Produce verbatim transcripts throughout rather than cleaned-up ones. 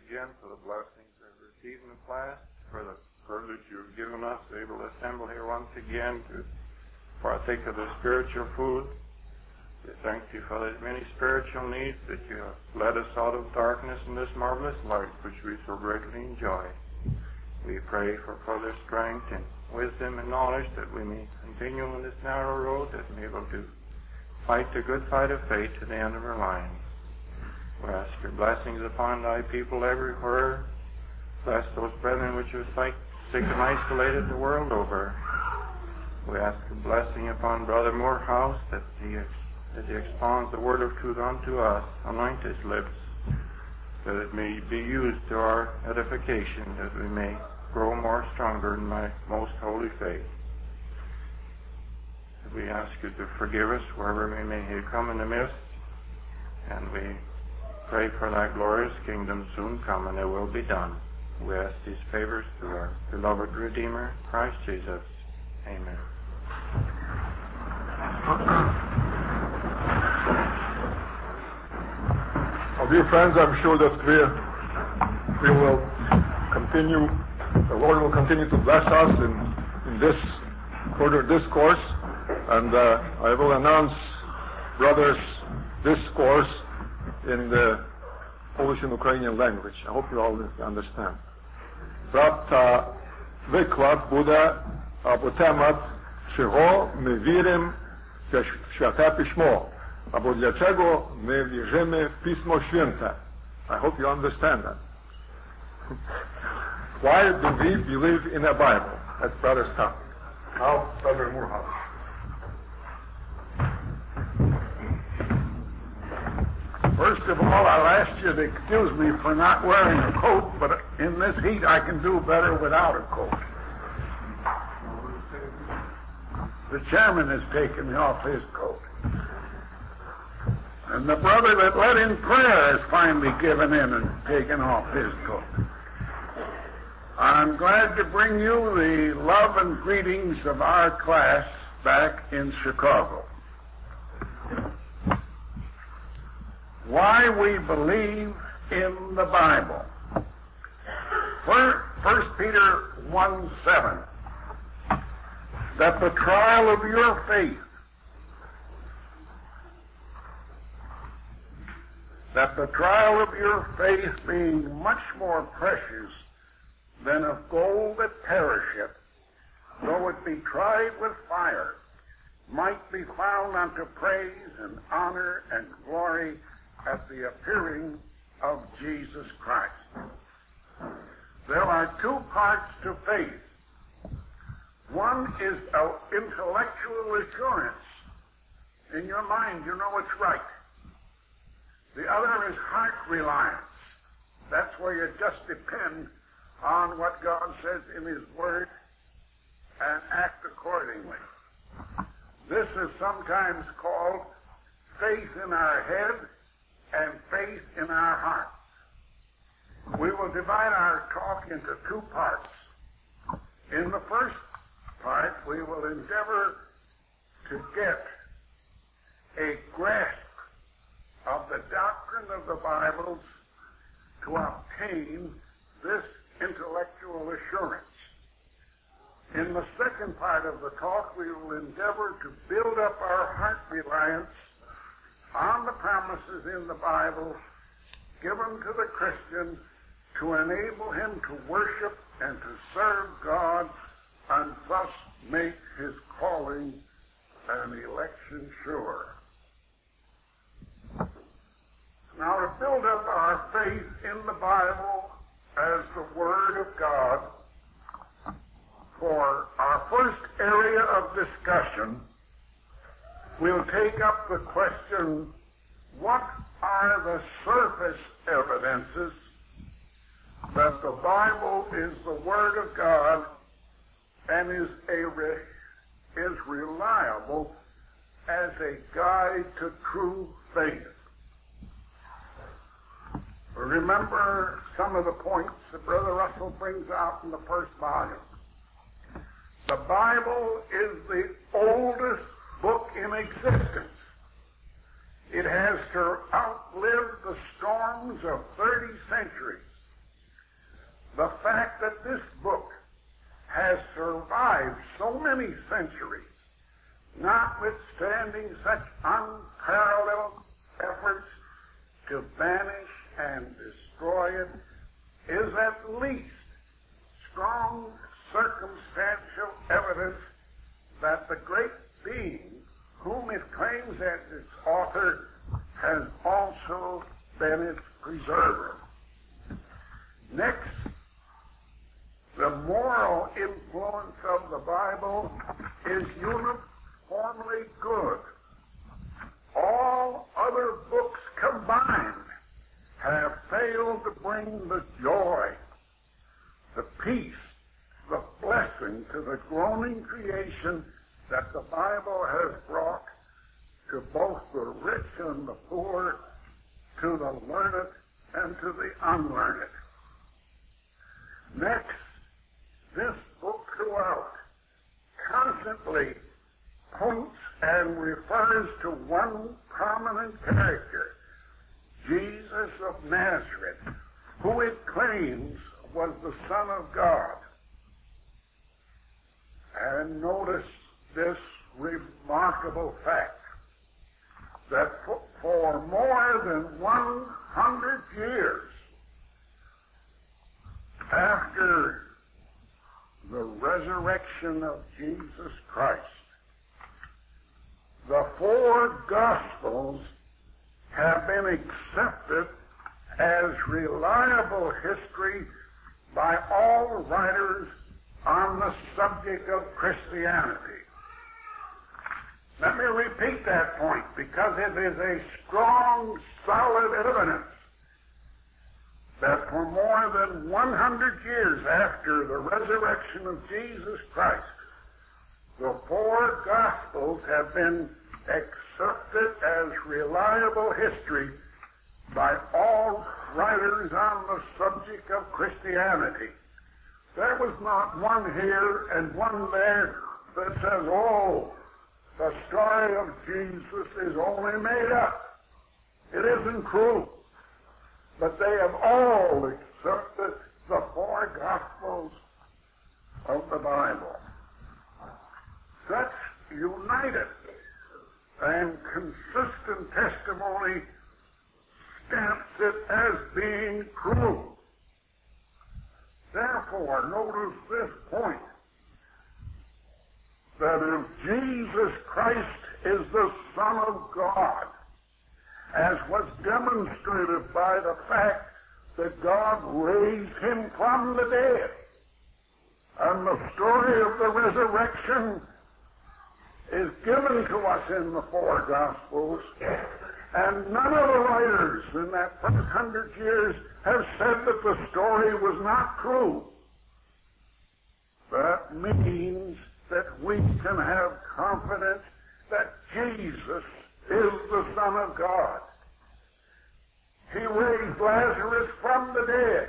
again for the blessings I've received in the class, for the privilege you've given us to be able to assemble here once again to partake of the spiritual food. We thank you for the many spiritual needs that you have led us out of darkness in this marvelous light which we so greatly enjoy. We pray for further strength and wisdom and knowledge that we may continue on this narrow road, that we may be able to fight the good fight of faith to the end of our lives. We ask your blessings upon thy people everywhere. Bless those brethren which are sick, sick and isolated the world over. We ask a blessing upon Brother Morehouse, that he, that he expounds the word of truth unto us. Anoint his lips, that it may be used to our edification, that we may grow more stronger in my most holy faith. We ask you to forgive us wherever we may have come in the midst, and we pray for thy glorious kingdom soon come, and it will be done. We ask these favors through our beloved Redeemer, Christ Jesus. Amen. Well, dear friends, I'm sure that we, we will continue, the Lord will continue to bless us in, in this further discourse, and uh, I will announce Brother's discourse in the Polish and Ukrainian language. I hope you all understand. Брат виклад буде або темат, чого ми віримо в Святе Письмо, або для чого ми віримо в Письмо Святе. I hope you understand that. Why do we believe in a Bible? That's Brother's topic. Now, Brother Morehouse. First of all, I'll ask you to excuse me for not wearing a coat, but in this heat I can do better without a coat. The chairman has taken me off his coat. And the brother that led in prayer has finally given in and taken off his coat. I'm glad to bring you the love and greetings of our class back in Chicago. Why we believe in the Bible. First Peter one seven, that the trial of your faith, that the trial of your faith being much more precious than of gold that perisheth, though it be tried with fire, might be found unto praise and honor and glory at the appearing of Jesus Christ. There are two parts to faith. One is an intellectual assurance. In your mind, you know it's right. The other is heart reliance. That's where you just depend on what God says in His Word and act accordingly. This is sometimes called faith in our head and faith in our hearts. We will divide our talk into two parts. In the first part, we will endeavor to get a grasp of the doctrine of the Bible to obtain this intellectual assurance. In the second part of the talk, we will endeavor to build up our heart reliance on the promises in the Bible given to the Christian to enable him to worship and to serve God and thus make his calling and election sure. Now, to build up our faith in the Bible as the Word of God, for our first area of discussion, we'll take up the question, what are the surface evidences that the Bible is the Word of God and is a re, is reliable as a guide to true faith? Remember some of the points that Brother Russell brings out in the first volume. The Bible is the oldest book in existence. It has to outlive the storms of thirty centuries the fact that this book has survived so many centuries, notwithstanding such unparalleled efforts to banish and destroy it, is at least strong circumstantial evidence that the great being whom it claims as its author has also been its preserver. Next, the moral influence of the Bible is uniformly good. All other books combined have failed to bring the joy, the peace, the blessing to the groaning creation that the Bible has brought to both the rich and the poor, to the learned and to the unlearned. Next, this book throughout constantly points and refers to one prominent character, Jesus of Nazareth, who it claims was the Son of God. And notice this remarkable fact, that for, for more than one hundred years after the resurrection of Jesus Christ, the four Gospels have been accepted as reliable history by all writers on the subject of Christianity. Let me repeat that point, because it is a strong, solid evidence that for more than one hundred years after the resurrection of Jesus Christ, the four Gospels have been accepted as reliable history by all writers on the subject of Christianity. There was not one here and one there that says, oh, the story of Jesus is only made up. It isn't true. But they have all accepted the four Gospels of the Bible. Such united and consistent testimony stamps it as being true. Therefore, notice this point, that if Jesus Christ is the Son of God, as was demonstrated by the fact that God raised him from the dead, and the story of the resurrection is given to us in the four Gospels, and none of the writers in that first hundred years have said that the story was not true. That means that we can have confidence that Jesus is the Son of God. He raised Lazarus from the dead.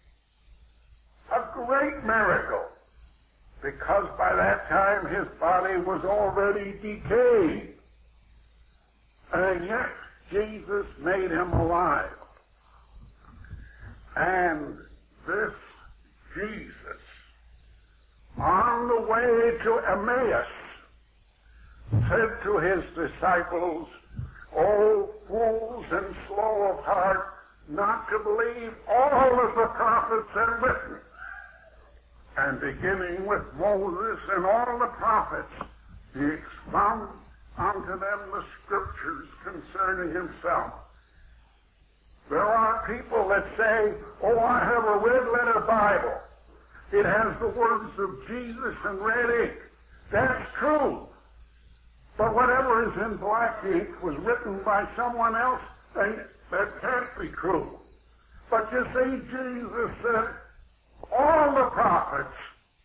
A great miracle, because by that time his body was already decayed. And yet Jesus made him alive. And this Jesus, on the way to Emmaus, said to his disciples, "O fools and slow of heart, not to believe all of the prophets have written." And beginning with Moses and all the prophets, he expounded unto them the scriptures concerning himself. There are people that say, "Oh, I have a red-letter Bible. It has the words of Jesus in red ink." That's true. But whatever is in black ink was written by someone else, and that can't be true. But you see, Jesus said, all the prophets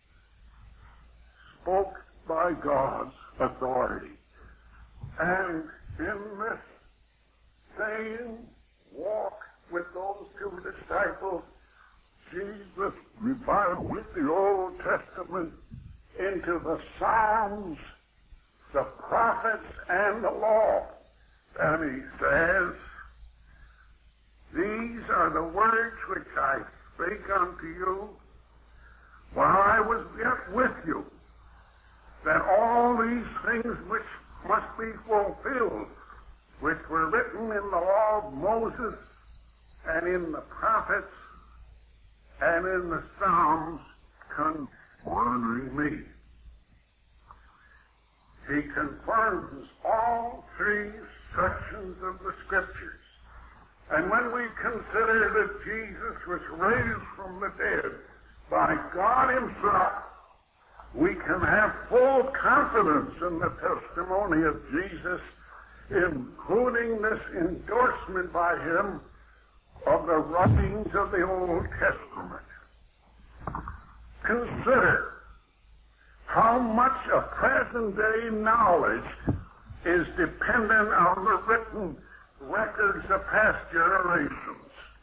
spoke by God's authority. And in this same walk with those two disciples, Jesus revived with the Old Testament into the Psalms, the prophets, and the law. And he says, "These are the words which I spake unto you while I was yet with you, that all these things which must be fulfilled, which were written in the law of Moses and in the prophets and in the Psalms, confirm me. He confirms all three sections of the Scriptures. And when we consider that Jesus was raised from the dead by God himself, we can have full confidence in the testimony of Jesus, including this endorsement by him of the writings of the Old Testament. Consider how much of present-day knowledge is dependent on the written records of past generations,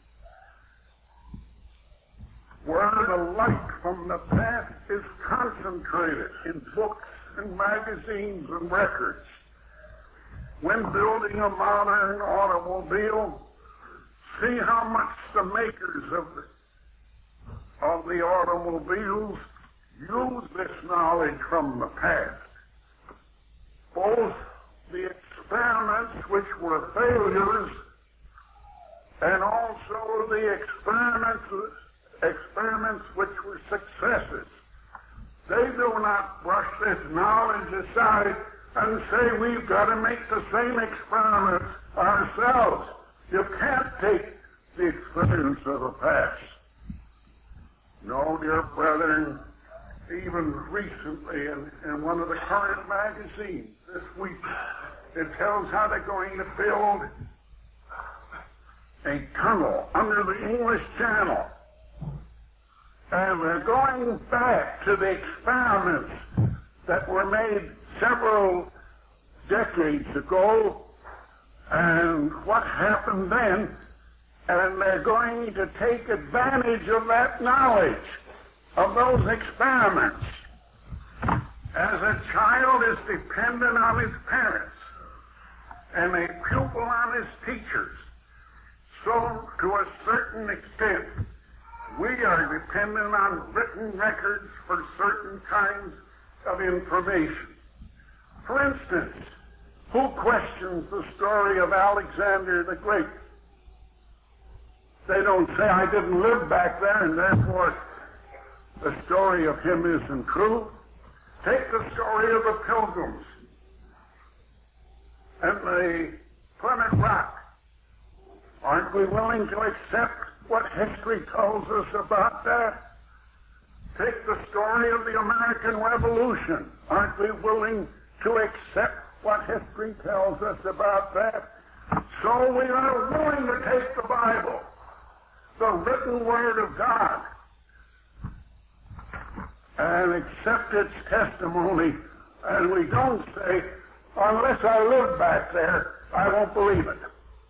where the light from the past is concentrated in books and magazines and records. When building a modern automobile, see how much the makers of the, of the automobiles use this knowledge from the past. Both the experiments which were failures and also the experiments, experiments which were successes. They do not brush this knowledge aside and say we've got to make the same experiments ourselves. You can't take the experience of the past. No, dear brethren, even recently in, in one of the current magazines this week, it tells how they're going to build a tunnel under the English Channel. And they're going back to the experiments that were made several decades ago and what happened then, and they're going to take advantage of that knowledge, of those experiments. As a child is dependent on his parents and a pupil on his teachers, so to a certain extent we are dependent on written records for certain kinds of information. For instance, who questions the story of Alexander the Great? They don't say, I didn't live back there and therefore the story of him isn't true. Take the story of the Pilgrims and the Plymouth Rock. Aren't we willing to accept what history tells us about that? Take the story of the American Revolution. Aren't we willing to accept what history tells us about that? So we are willing to take the Bible, the written Word of God, and accept its testimony, and we don't say, unless I live back there, I won't believe it.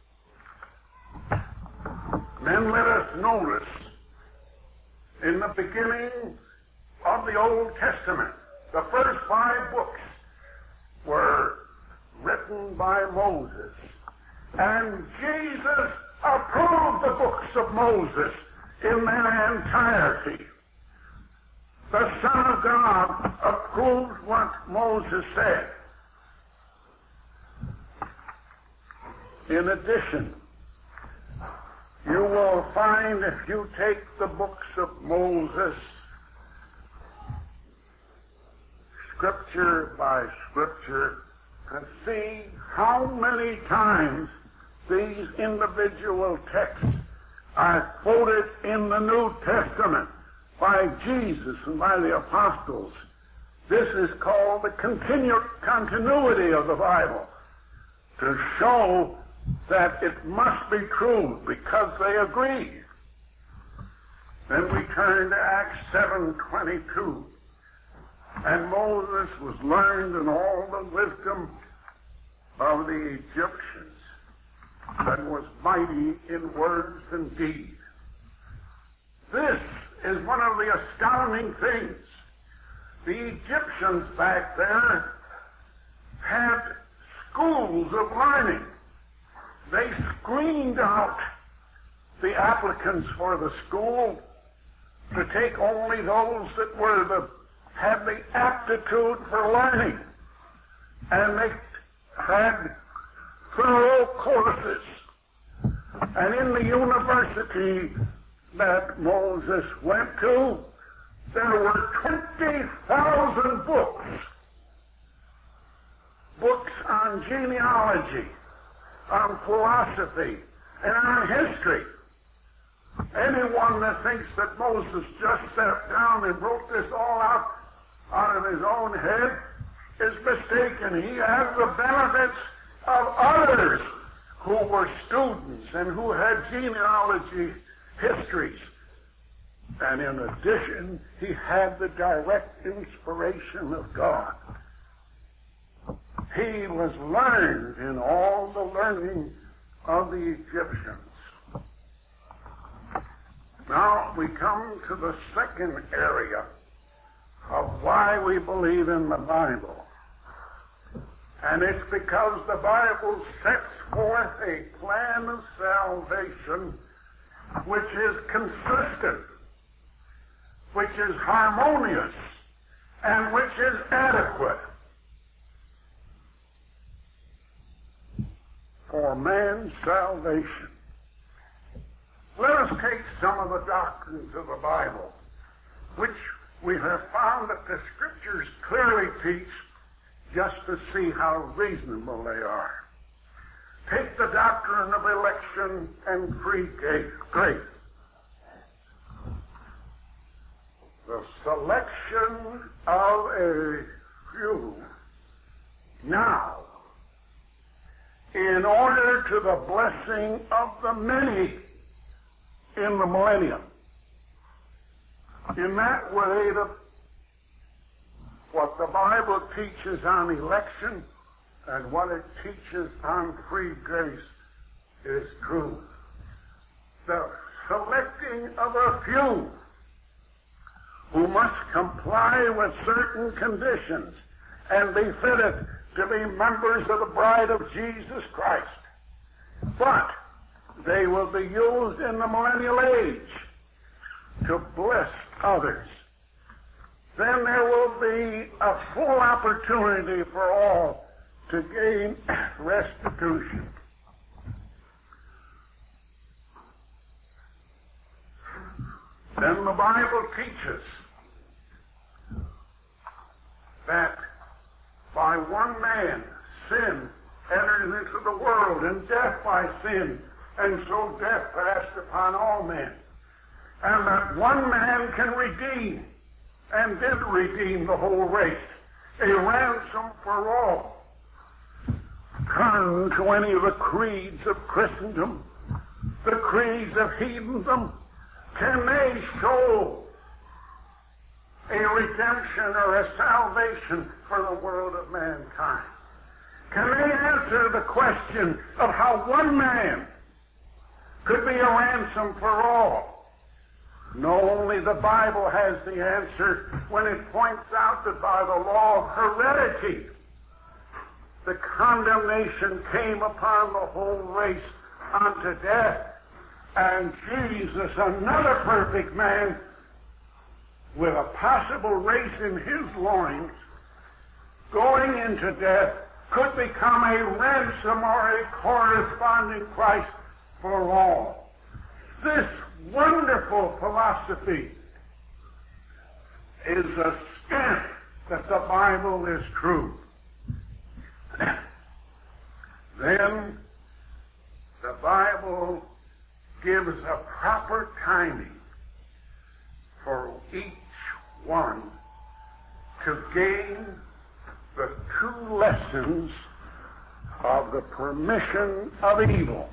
Then let us notice, in the beginning of the Old Testament, the first five books were written by Moses, and Jesus approved the books of Moses in their entirety. The Son of God approved what Moses said. In addition, you will find, if you take the books of Moses, scripture by scripture, to see how many times these individual texts are quoted in the New Testament by Jesus and by the apostles. This is called the continu- continuity of the Bible, to show that it must be true because they agree. Then we turn to Acts seven twenty-two. And Moses was learned in all the wisdom of the Egyptians, and was mighty in words and deeds. This is one of the astounding things. The Egyptians back there had schools of learning. They screened out the applicants for the school to take only those that were the, had the aptitude for learning, and they had thorough courses. And in the university that Moses went to, there were twenty thousand books. Books on genealogy, on philosophy, and on history. Anyone that thinks that Moses just sat down and wrote this all out out of his own head is mistaken. He has the benefits of others who were students and who had genealogy histories. And in addition, he had the direct inspiration of God. He was learned in all the learning of the Egyptians. Now we come to the second area of why we believe in the Bible. And it's because the Bible sets forth a plan of salvation which is consistent, which is harmonious, and which is adequate for man's salvation. Let us take some of the doctrines of the Bible, which we have found that the Scriptures clearly teach, just to see how reasonable they are. Take the doctrine of election and free grace. The selection of a few now in order to the blessing of the many in the millennium. In that way, the, what the Bible teaches on election and what it teaches on free grace is true. The selecting of a few who must comply with certain conditions and be fitted to be members of the bride of Jesus Christ. But they will be used in the millennial age to bless others. Then there will be a full opportunity for all to gain restitution. Then the Bible teaches that by one man sin entered into the world, and death by sin, and so death passed upon all men. And that one man can redeem, and did redeem the whole race, a ransom for all. Turn to any of the creeds of Christendom, the creeds of heathendom. Can they show a redemption or a salvation for the world of mankind? Can they answer the question of how one man could be a ransom for all? No, only the Bible has the answer when it points out that by the law of heredity, the condemnation came upon the whole race unto death. And Jesus, another perfect man, with a possible race in his loins, going into death, could become a ransom or a corresponding price for all. This wonderful philosophy is a stamp that the Bible is true. Then the Bible gives a proper timing for each one to gain the two lessons of the permission of evil.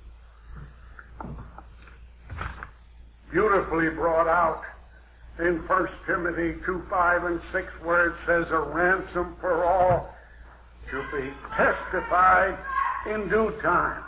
Beautifully brought out in First Timothy two, five, and six, where it says a ransom for all to be testified in due time.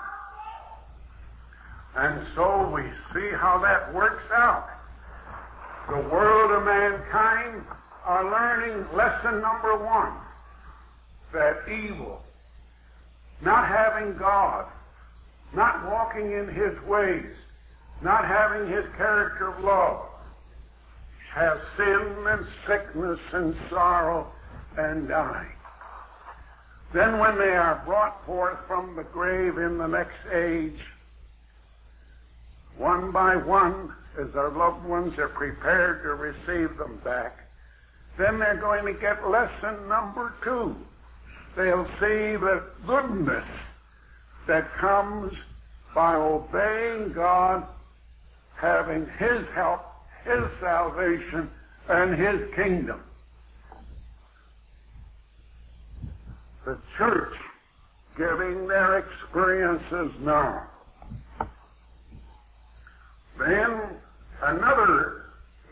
And so we see how that works out. The world of mankind are learning lesson number one, that evil, not having God, not walking in his ways, not having his character of love, have sin and sickness and sorrow and dying. Then when they are brought forth from the grave in the next age, one by one, as their loved ones are prepared to receive them back, then they're going to get lesson number two. They'll see the goodness that comes by obeying God, having His help, His salvation, and His kingdom. The church giving their experiences now. Then another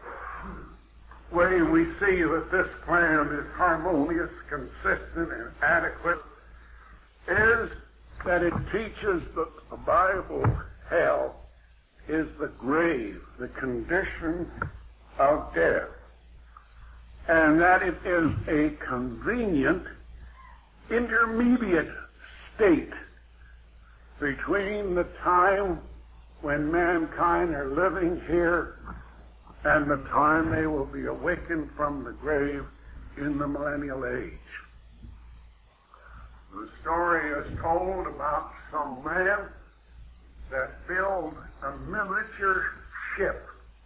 way we see that this plan is harmonious, consistent, and adequate is that it teaches that the Bible hell is the grave, the condition of death, and that it is a convenient intermediate state between the time when mankind are living here and the time they will be awakened from the grave in the millennial age. The story is told about some man that built a miniature ship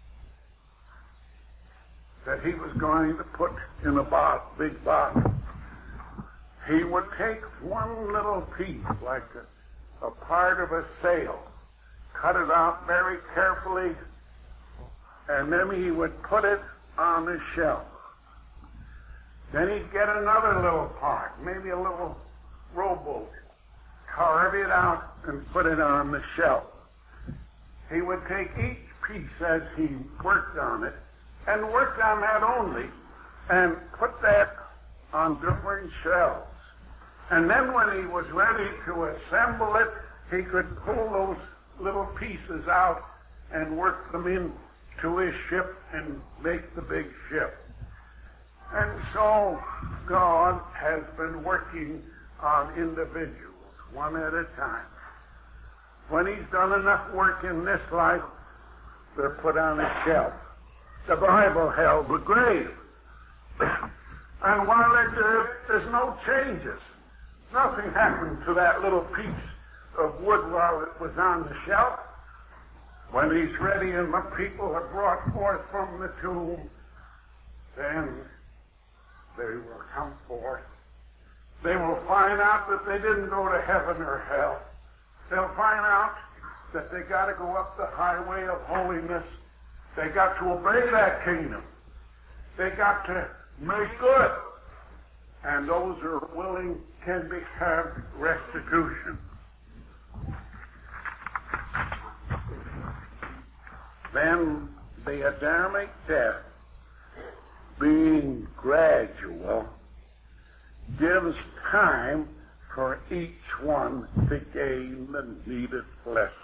that he was going to put in a bottle, big bottle. He would take one little piece, like a, a part of a sail, cut it out very carefully, and then he would put it on the shelf. Then he'd get another little part, maybe a little rowboat, carve it out and put it on the shelf. He would take each piece as he worked on it, and worked on that only, and put that on different shelves. And then when he was ready to assemble it, he could pull those little pieces out and work them into his ship and make the big ship. And so God has been working on individuals, one at a time. When He's done enough work in this life, they're put on a shelf. The Bible held the grave. And while it, uh, there's no changes, nothing happened to that little piece of wood while it was on the shelf. When He's ready and the people are brought forth from the tomb, then they will come forth. They will find out that they didn't go to heaven or hell. They'll find out that they got to go up the highway of holiness. They got to obey that kingdom. They got to make good. And those who are willing can be have restitution. Then the Adamic death, being gradual, gives time for each one to gain the needed lessons.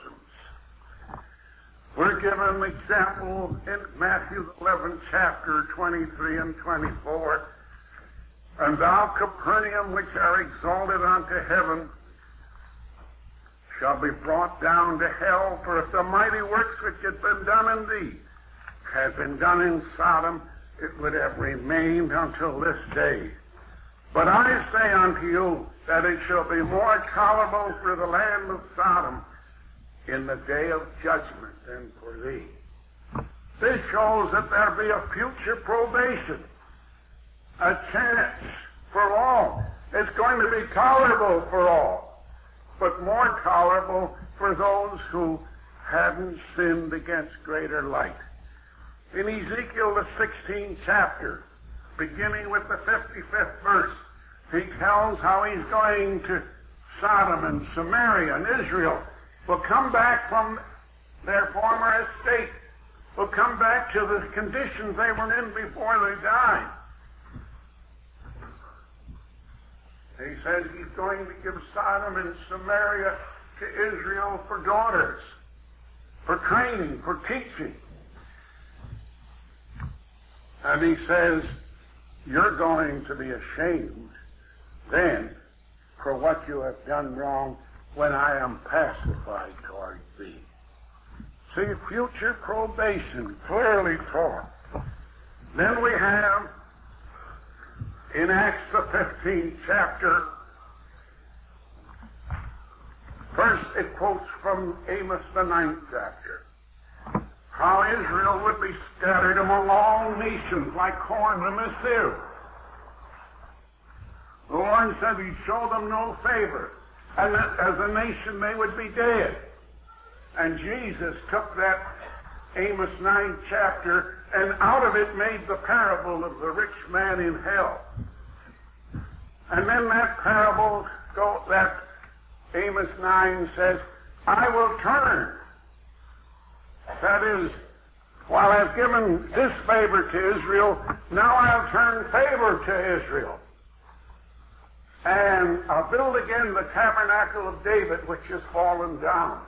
We're given examples in Matthew eleventh chapter, twenty-three and twenty-four. And thou, Capernaum, which are exalted unto heaven, shall be brought down to hell. For if the mighty works which had been done in thee had been done in Sodom, it would have remained until this day. But I say unto you that it shall be more tolerable for the land of Sodom in the day of judgment than for thee. This shows that there be a future probation, a chance for all. It's going to be tolerable for all, but more tolerable for those who hadn't sinned against greater light. In Ezekiel, the sixteenth chapter, beginning with the fifty-fifth verse, he tells how he's going to Sodom and Samaria and Israel will come back from their former estate, will come back to the conditions they were in before they died. He says he's going to give Sodom and Samaria to Israel for daughters, for training, for teaching. And he says, you're going to be ashamed then for what you have done wrong when I am pacified toward thee. See, future probation clearly taught. Then we have in Acts the fifteenth chapter, first it quotes from Amos the ninth chapter, how Israel would be scattered among all nations like corn in a sieve. The Lord said he'd show them no favor, and that as a nation they would be dead. And Jesus took that Amos ninth chapter and out of it made the parable of the rich man in hell. And then that parable, go, that Amos nine says, I will turn. That is, while I've given disfavor to Israel, now I'll turn favor to Israel. And I'll build again the tabernacle of David, which has fallen down.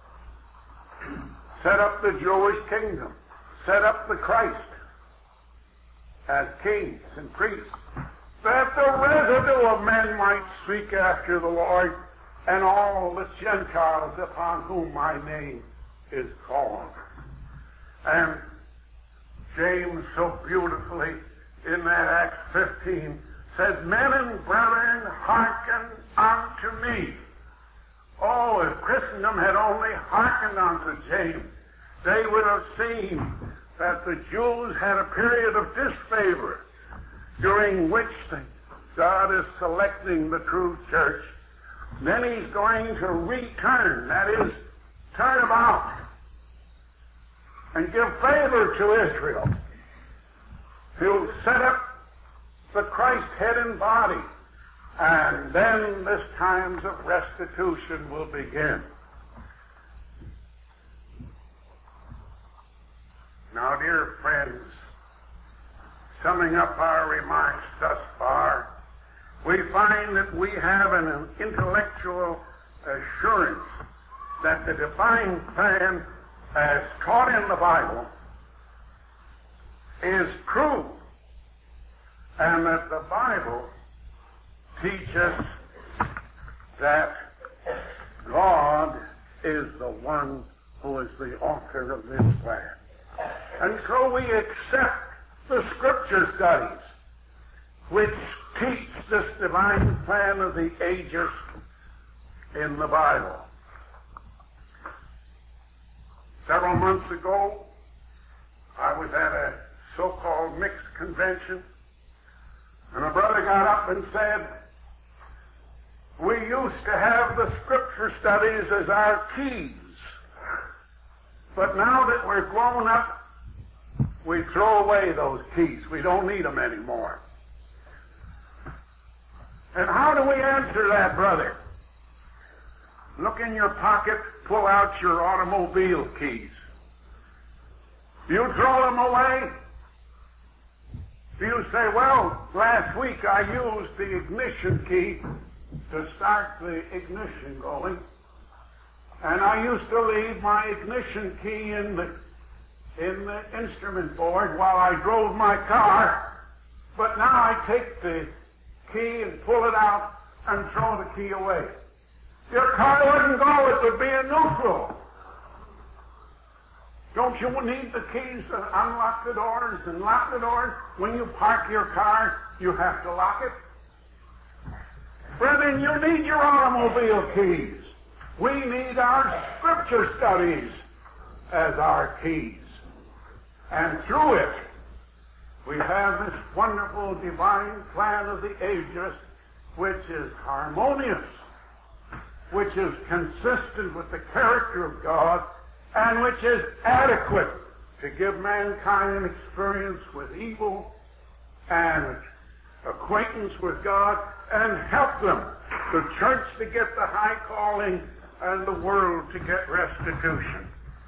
Set up the Jewish kingdom. Set up the Christ as kings and priests, that the residue of men might seek after the Lord, and all the Gentiles upon whom my name is called. And James so beautifully in that Acts fifteen says, men and brethren, hearken unto me. Oh, if Christendom had only hearkened unto James, they would have seen that the Jews had a period of disfavor during which God is selecting the true church. Then he's going to return, that is, turn about and give favor to Israel. He'll set up the Christ head and body, and then this times of restitution will begin. Now, dear friends, summing up our remarks thus far, we find that we have an intellectual assurance that the divine plan as taught in the Bible is true, and that the Bible teaches that God is the one who is the author of this plan. And so we accept the Scripture studies which teach this divine plan of the ages in the Bible. Several months ago, I was at a so-called mixed convention, and a brother got up and said, we used to have the Scripture studies as our keys, but now that we're grown up, we throw away those keys. We don't need them anymore. And how do we answer that, brother? Look in your pocket, pull out your automobile keys. Do you throw them away? Do you say, well, last week I used the ignition key to start the ignition going, and I used to leave my ignition key in the in the instrument board while I drove my car, but now I take the key and pull it out and throw the key away. Your car wouldn't go, it would be in neutral. Don't you need the keys to unlock the doors and lock the doors? When you park your car, you have to lock it. Brethren, you need your automobile keys. We need our Scripture studies as our keys. And through it, we have this wonderful divine plan of the ages, which is harmonious, which is consistent with the character of God, and which is adequate to give mankind an experience with evil and acquaintance with God, and help them, the church to get the high calling and the world to get restitution.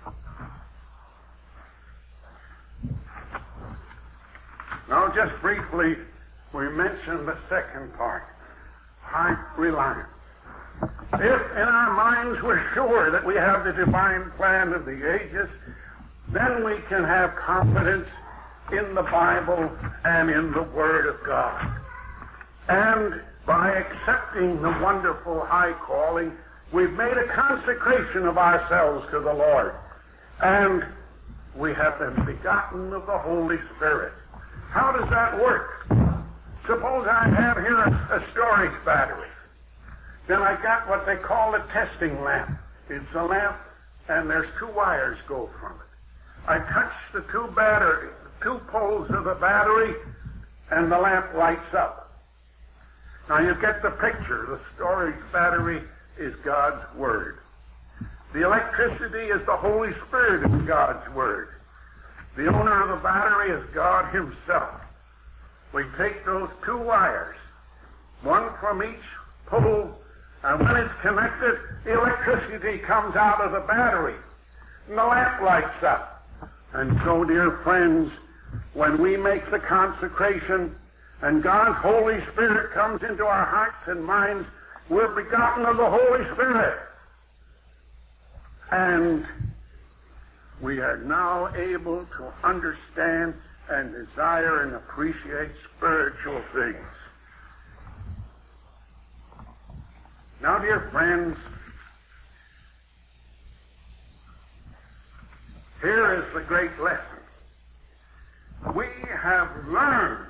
Now, just briefly, we mentioned the second part, high reliance. If in our minds we're sure that we have the divine plan of the ages, then we can have confidence in the Bible and in the Word of God. And by accepting the wonderful high calling, we've made a consecration of ourselves to the Lord. And we have been begotten of the Holy Spirit. How does that work? Suppose I have here a, a storage battery. Then I got what they call a testing lamp. It's a lamp, and there's two wires go from it. I touch the two battery, two poles of the battery, and the lamp lights up. Now you get the picture. The storage battery is God's Word. The electricity is the Holy Spirit in God's Word. The owner of the battery is God Himself. We take those two wires, one from each pole, and when it's connected, the electricity comes out of the battery, and the lamp lights up. And so, dear friends, when we make the consecration and God's Holy Spirit comes into our hearts and minds, we're begotten of the Holy Spirit. And we are now able to understand and desire and appreciate spiritual things. Now, dear friends, here is the great lesson. We have learned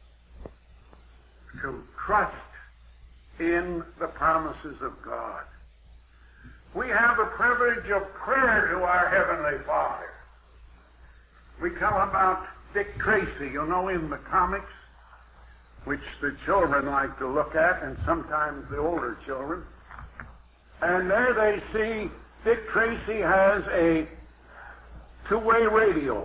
to trust in the promises of God. We have the privilege of prayer to our Heavenly Father. We tell about Dick Tracy, you know, in the comics, which the children like to look at, and sometimes the older children. And there they see Dick Tracy has a two-way radio.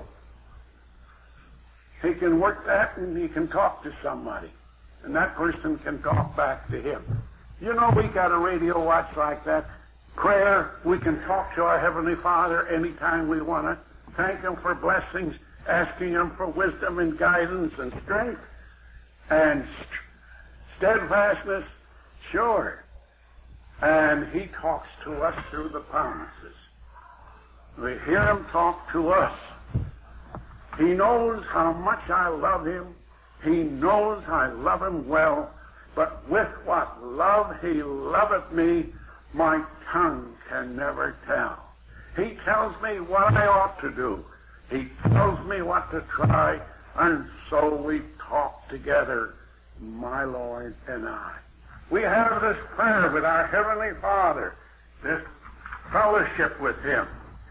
He can work that and he can talk to somebody. And that person can talk back to him. You know, we got a radio watch like that. Prayer, we can talk to our Heavenly Father anytime we want to. Thank Him for blessings, asking Him for wisdom and guidance and strength and steadfastness. Sure. And He talks to us through the promises. We hear Him talk to us. He knows how much I love Him. He knows I love Him well. But with what love He loveth me, my tongue can never tell. He tells me what I ought to do. He tells me what to try, and so we talk together, my Lord and I. We have this prayer with our Heavenly Father, this fellowship with Him.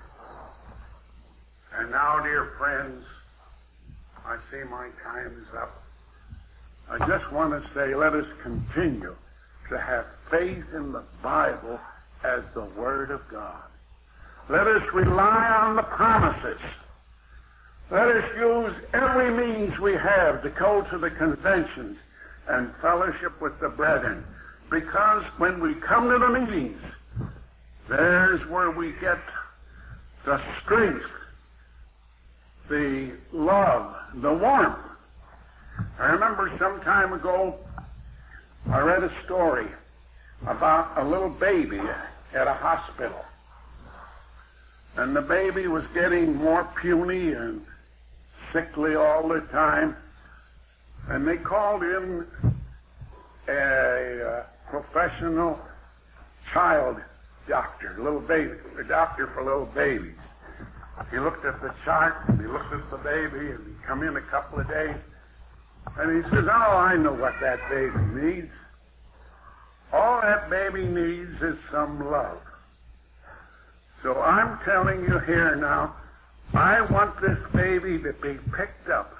And now, dear friends, I see my time is up. I just want to say, let us continue to have faith in the Bible as the Word of God. Let us rely on the promises. Let us use every means we have to go to the conventions and fellowship with the brethren. Because when we come to the meetings, there's where we get the strength, the love, the warmth. I remember some time ago, I read a story about a little baby at a hospital. And the baby was getting more puny and sickly all the time. And they called in a, uh professional child doctor, little baby, a doctor for little babies. He looked at the chart, and he looked at the baby, and he come in a couple of days, and he says, oh, I know what that baby needs. All that baby needs is some love. So I'm telling you here now, I want this baby to be picked up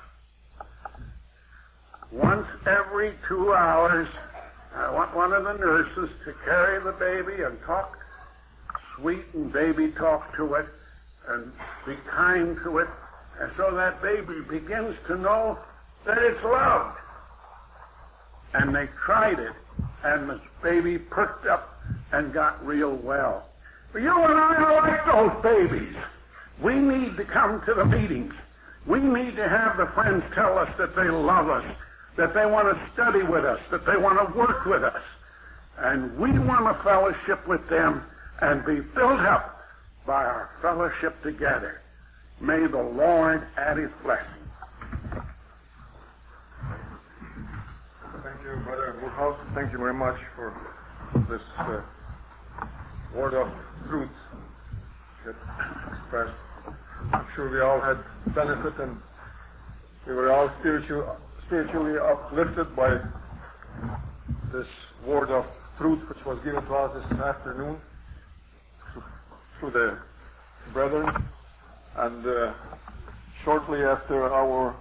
once every two hours. I want one of the nurses to carry the baby and talk sweet and baby talk to it and be kind to it, and so that baby begins to know that it's loved. And they tried it, and the baby perked up and got real well. But you and I are like those babies. We need to come to the meetings. We need to have the friends tell us that they love us, that they want to study with us, that they want to work with us. And we want to fellowship with them and be built up by our fellowship together. May the Lord add His blessing. Thank you, Brother Woodhouse. Thank you very much for this uh, word of truth that expressed. I'm sure we all had benefit and we were all spiritual, spiritually uplifted by this word of truth which was given to us this afternoon through the brethren. And uh, shortly after our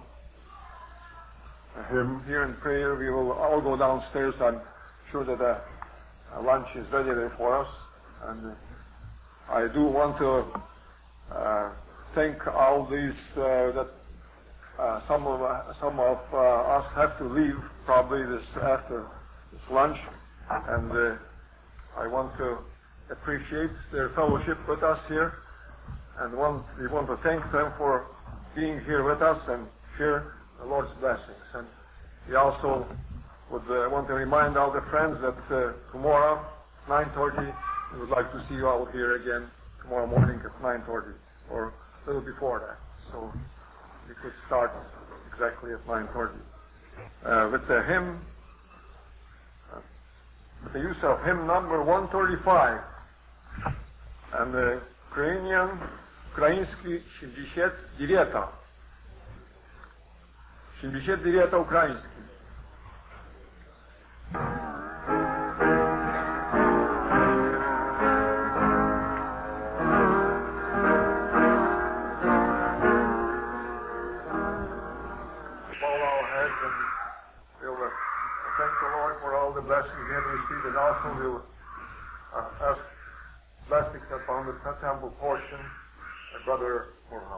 hymn here in prayer, we will all go downstairs. I'm sure that a, a lunch is ready there for us. And uh, I do want to uh, thank all these uh, that uh, some of uh, some of uh, us have to leave probably this after this lunch, and uh, I want to appreciate their fellowship with us here, and want, we want to thank them for being here with us and share the Lord's blessings. And we also would uh, want to remind all the friends that uh, tomorrow, nine thirty, we would like to see you all here again tomorrow morning at nine thirty, or a little before that. So we could start exactly at nine thirty. Uh, with the hymn, uh, with the use of hymn number one thirty-five, and the Ukrainian, Украинский семьдесят девять. семьдесят девять украинский. And also we'll uh, ask blessings upon the temple portion of Brother Morehouse.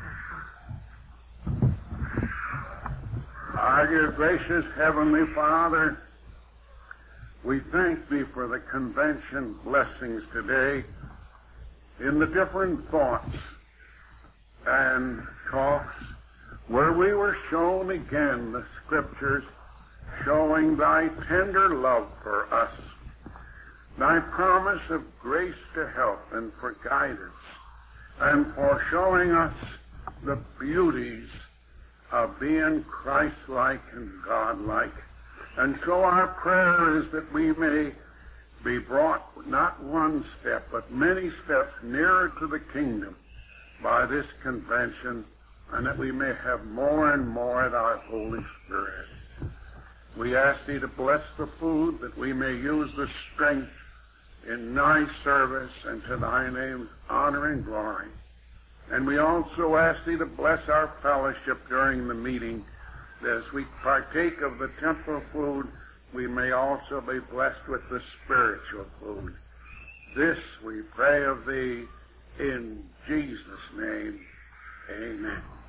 Our dear gracious Heavenly Father, we thank Thee for the convention blessings today in the different thoughts and talks where we were shown again the Scriptures showing Thy tender love for us, Thy promise of grace to help and for guidance, and for showing us the beauties of being Christ-like and God-like. And so our prayer is that we may be brought not one step, but many steps nearer to the kingdom by this convention, and that we may have more and more of Thy Holy Spirit. We ask Thee to bless the food, that we may use the strength in Thy service and to Thy name's honor and glory. And we also ask Thee to bless our fellowship during the meeting, that as we partake of the temporal food, we may also be blessed with the spiritual food. This we pray of Thee in Jesus' name. Amen.